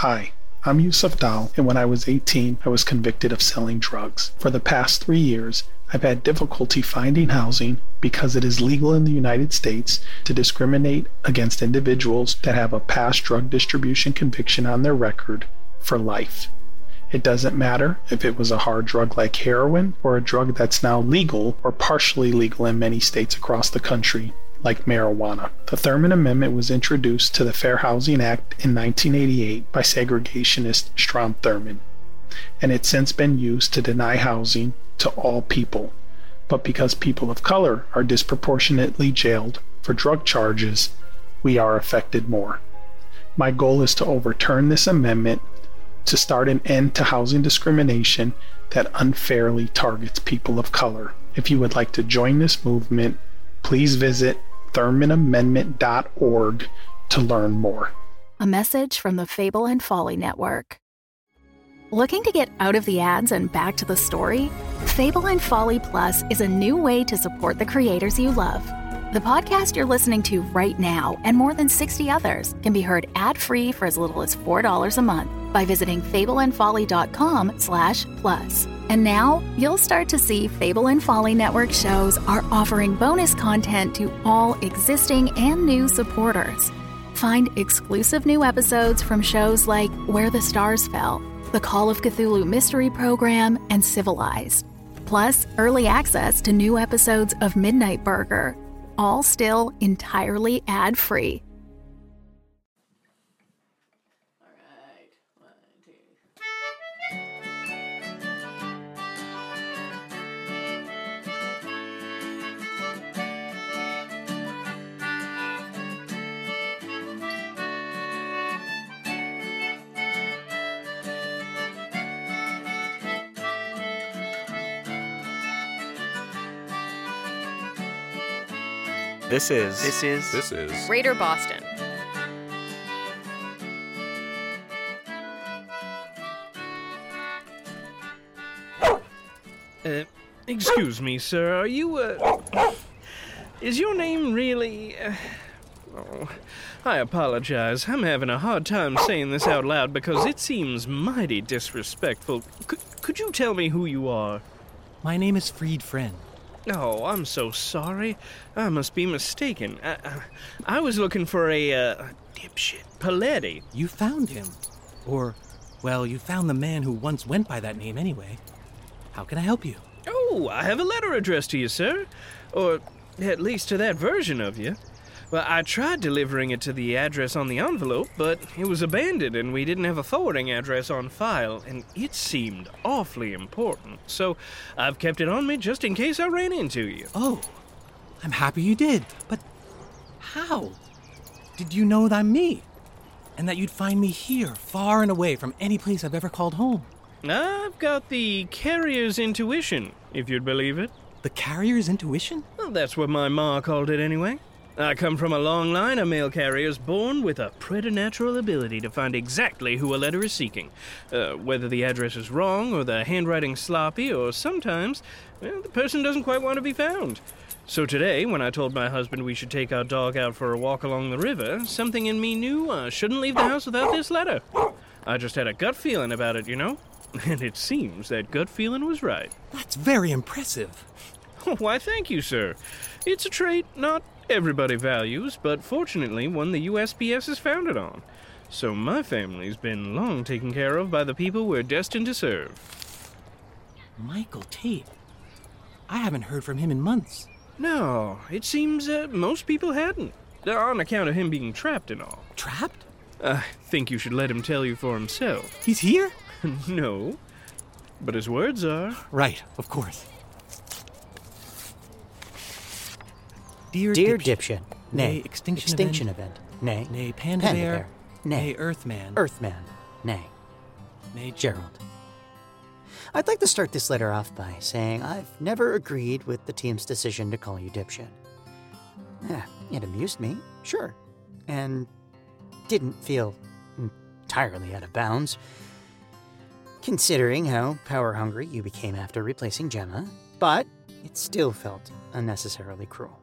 Hi, I'm Yusuf Dal, and when I was 18, I was convicted of selling drugs. For the past 3 years, I've had difficulty finding housing because it is legal in the United States to discriminate against individuals that have a past drug distribution conviction on their record for life. It doesn't matter if it was a hard drug like heroin or a drug that's now legal or partially legal in many states across the country, like marijuana. The Thurmond Amendment was introduced to the Fair Housing Act in 1988 by segregationist Strom Thurmond, and it's since been used to deny housing to all people. But because people of color are disproportionately jailed for drug charges, we are affected more. My goal is to overturn this amendment to start an end to housing discrimination that unfairly targets people of color. If you would like to join this movement, please visit ThurmondAmendment.org to learn more. A message from the Fable and Folly Network. Looking to get out of the ads and back to the story? Fable and Folly Plus is a new way to support the creators you love. The podcast you're listening to right now and more than 60 others can be heard ad-free for as little as $4 a month by visiting fableandfolly.com/plus. And now you'll start to see Fable and Folly Network shows are offering bonus content to all existing and new supporters. Find exclusive new episodes from shows like Where the Stars Fell, the Call of Cthulhu Mystery Program, and Civilized. Plus, early access to new episodes of Midnight Burger, all still entirely ad-free. This is Raider Boston. Excuse me, sir. Are you, is your name really, Oh, I apologize. I'm having a hard time saying this out loud because it seems mighty disrespectful. Could you tell me who you are? My name is Freed Friend. Oh, I'm so sorry. I must be mistaken. I was looking for a, dipshit Paletti. You found him. Or, well, you found the man who once went by that name anyway. How can I help you? Oh, I have a letter addressed to you, sir. Or, at least to that version of you. Well, I tried delivering it to the address on the envelope, but it was abandoned and we didn't have a forwarding address on file, and it seemed awfully important. So I've kept it on me just in case I ran into you. Oh, I'm happy you did, but how? Did you know that I'm me? And that you'd find me here, far and away from any place I've ever called home? I've got the carrier's intuition, if you'd believe it. The carrier's intuition? Well, that's what my ma called it anyway. I come from a long line of mail carriers born with a preternatural ability to find exactly who a letter is seeking. Whether the address is wrong or the handwriting sloppy, or sometimes, well, the person doesn't quite want to be found. So today, when I told my husband we should take our dog out for a walk along the river, something in me knew I shouldn't leave the house without this letter. I just had a gut feeling about it, you know? And it seems that gut feeling was right. That's very impressive. Why, thank you, sir. It's a trait not everybody values, but fortunately one the USPS is founded on. So my family's been long taken care of by the people we're destined to serve. Michael Tate. I haven't heard from him in months. No, it seems most people hadn't, on account of him being trapped and all. Trapped? I think you should let him tell you for himself. He's here? No, but his words are. Right, of course. Dear Dipshit. Nay, Extinction Event. Nay, Nay, Panda Bear. Nay, Nay, Earthman. Earthman. Nay, Nay, Gerald. I'd like to start this letter off by saying I've never agreed with the team's decision to call you Dipshit. It amused me, sure, and didn't feel entirely out of bounds, considering how power-hungry you became after replacing Gemma, but it still felt unnecessarily cruel.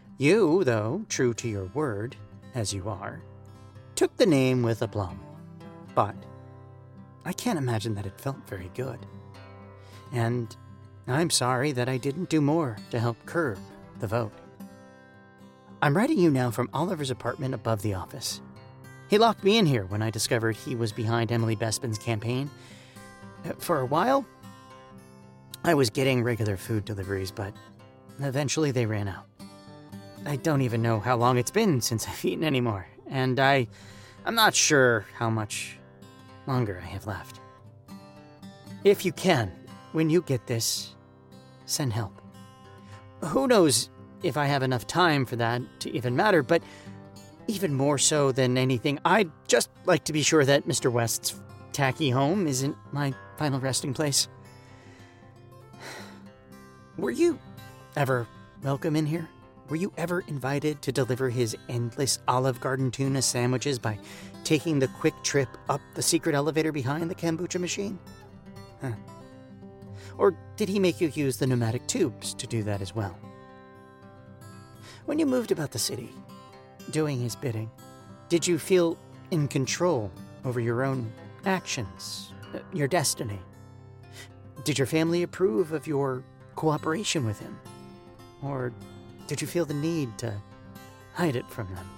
You, though, true to your word, as you are, took the name with aplomb. but I can't imagine that it felt very good. And I'm sorry that I didn't do more to help curb the vote. I'm writing you now from Oliver's apartment above the office. He locked me in here when I discovered he was behind Emily Bespin's campaign. For a while, I was getting regular food deliveries, but eventually they ran out. I don't even know how long it's been since I've eaten anymore, and I'm not sure how much longer I have left. If you can, when you get this, send help. Who knows if I have enough time for that to even matter, but even more so than anything, I'd just like to be sure that Mr. West's tacky home isn't my final resting place. Were you ever welcome in here? Were you ever invited to deliver his endless Olive Garden tuna sandwiches by taking the quick trip up the secret elevator behind the kombucha machine? Huh. Or did he make you use the pneumatic tubes to do that as well? When you moved about the city, doing his bidding, did you feel in control over your own actions, your destiny? Did your family approve of your cooperation with him? Or did you feel the need to hide it from them?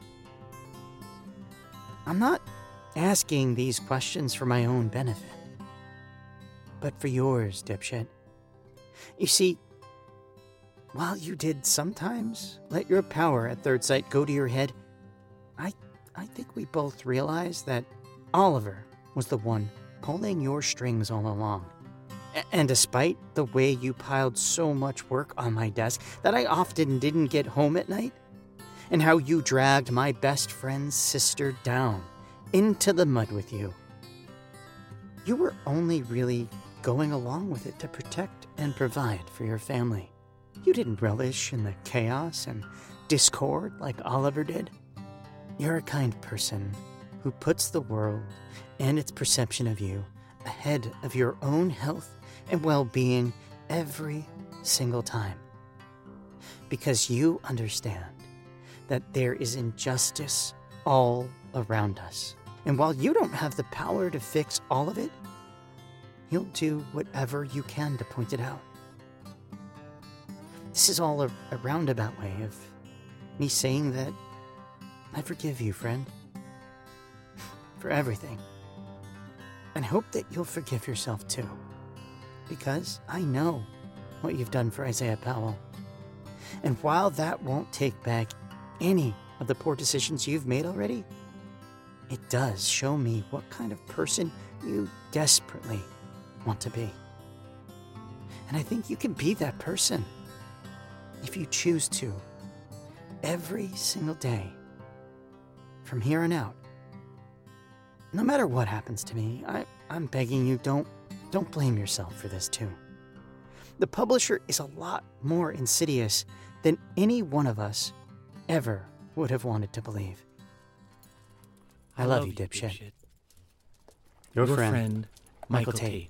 I'm not asking these questions for my own benefit, but for yours, dipshit. You see, while you did sometimes let your power at Third Sight go to your head, I think we both realized that Oliver was the one pulling your strings all along. And despite the way you piled so much work on my desk that I often didn't get home at night, and how you dragged my best friend's sister down into the mud with you, you were only really going along with it to protect and provide for your family. You didn't relish in the chaos and discord like Oliver did. You're a kind person who puts the world and its perception of you ahead of your own health and well-being every single time. Because you understand that there is injustice all around us. And while you don't have the power to fix all of it, you'll do whatever you can to point it out. This is all a roundabout way of me saying that I forgive you, friend, for everything. And hope that you'll forgive yourself too. Because I know what you've done for Isaiah Powell. And while that won't take back any of the poor decisions you've made already, it does show me what kind of person you desperately want to be. And I think you can be that person if you choose to, every single day, from here on out. No matter what happens to me, I'm begging you, don't blame yourself for this too. The publisher is a lot more insidious than any one of us ever would have wanted to believe. I love you, dipshit. Your friend, Michael Tate.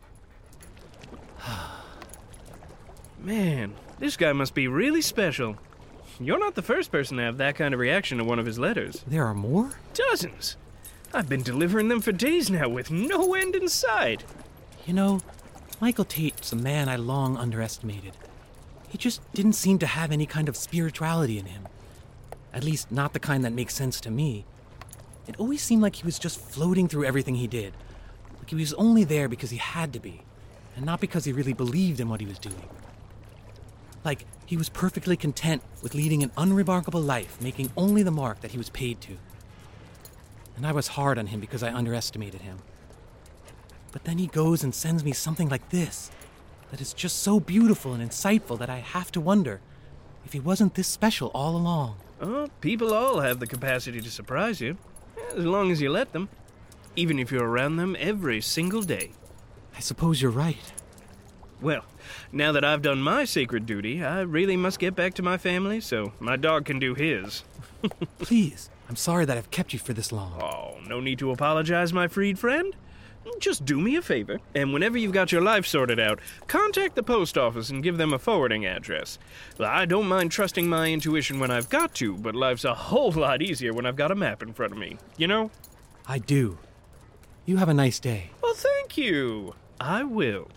Man, this guy must be really special. You're not the first person to have that kind of reaction to one of his letters. There are more? Dozens. I've been delivering them for days now with no end in sight. You know, Michael Tate's a man I long underestimated. He just didn't seem to have any kind of spirituality in him. At least not the kind that makes sense to me. It always seemed like he was just floating through everything he did. Like he was only there because he had to be, and not because he really believed in what he was doing. Like he was perfectly content with leading an unremarkable life, making only the mark that he was paid to. And I was hard on him because I underestimated him. But then he goes and sends me something like this, that is just so beautiful and insightful that I have to wonder if he wasn't this special all along. Oh, people all have the capacity to surprise you, as long as you let them, even if you're around them every single day. I suppose you're right. Well, now that I've done my sacred duty, I really must get back to my family so my dog can do his. Please, I'm sorry that I've kept you for this long. Oh, no need to apologize, my freed friend. Just do me a favor, and whenever you've got your life sorted out, contact the post office and give them a forwarding address. I don't mind trusting my intuition when I've got to, but life's a whole lot easier when I've got a map in front of me, you know? I do. You have a nice day. Well, thank you. I will.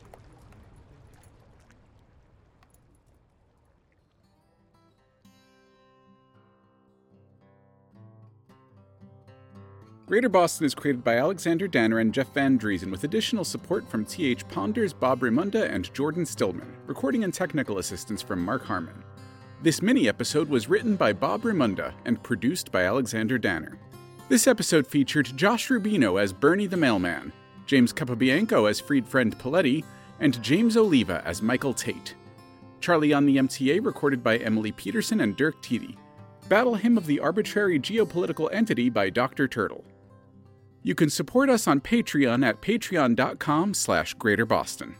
Greater Boston is created by Alexander Danner and Jeff Van Driesen with additional support from T.H. Ponders, Bob Raimunda, and Jordan Stillman. Recording and technical assistance from Mark Harmon. This mini-episode was written by Bob Raimunda and produced by Alexander Danner. This episode featured Josh Rubino as Bernie the Mailman, James Capobianco as Fried-Friend Paletti, and James Oliva as Michael Tate. Charlie on the MTA recorded by Emily Peterson and Dirk Teedy. Battle Hymn of the Arbitrary Geopolitical Entity by Dr. Turtle. You can support us on Patreon at patreon.com/GreaterBoston.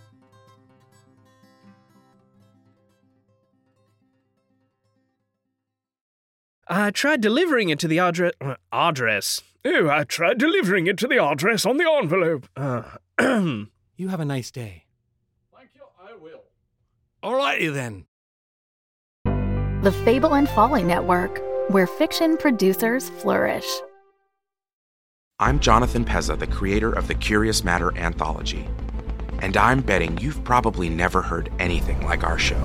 I tried delivering it to the address. Oh, I tried delivering it to the address on the envelope. You have a nice day. Thank you, I will. Alrighty then. The Fable and Folly Network, where fiction producers flourish. I'm Jonathan Pezza, the creator of the Curious Matter anthology. And I'm betting you've probably never heard anything like our show.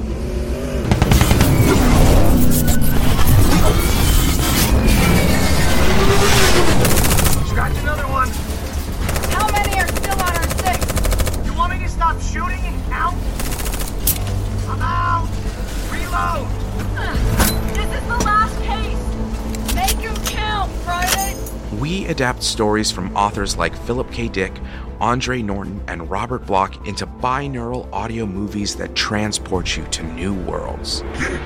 Scratch another one. How many are still on our six? You want me to stop shooting and count? I'm out. Reload. This is the last case. Make him count, Friday. We adapt stories from authors like Philip K. Dick, Andre Norton, and Robert Bloch into binaural audio movies that transport you to new worlds.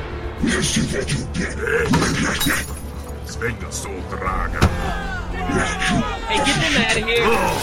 Hey, get them out of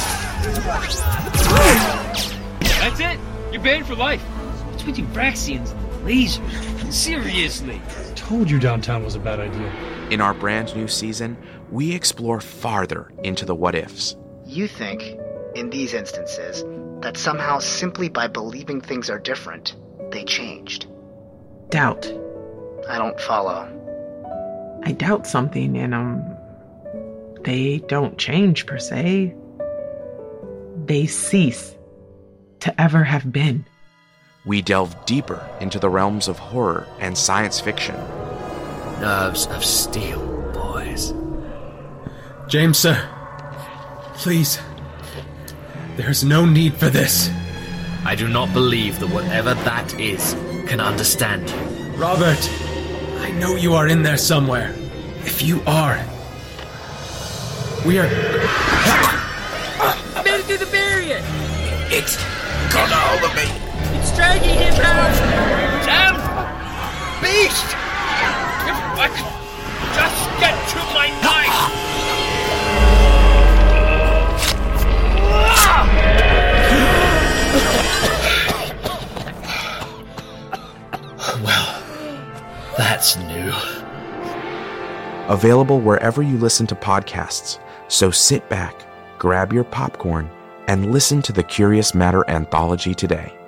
here! That's it? You're banned for life. What's with you Braxians and lasers? Seriously. I told you downtown was a bad idea. In our brand new season, we explore farther into the what-ifs. You think, in these instances, that somehow simply by believing things are different, they changed. Doubt. I don't follow. I doubt something and, they don't change per se. They cease to ever have been. We delve deeper into the realms of horror and science fiction. Nerves of steel, boys. James, sir. Please. There's no need for this. I do not believe that whatever that is can understand you. Robert, I know you are in there somewhere. If you are, we are... I made it through the barrier! It's got a hold of me! It's dragging him out! Sam! Beast! What? Just get to my knife! Well, that's new. Available wherever you listen to podcasts, so sit back, grab your popcorn, and listen to the Curious Matter anthology today.